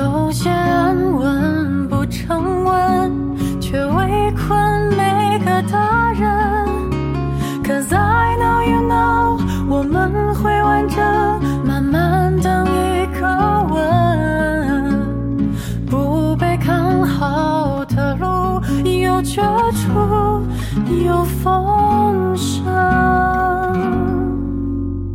有些安稳不成文，却围困每个大人。Cause I know you know， 我们会完整，慢慢等一个吻。不被看好的路，有绝处，有风声。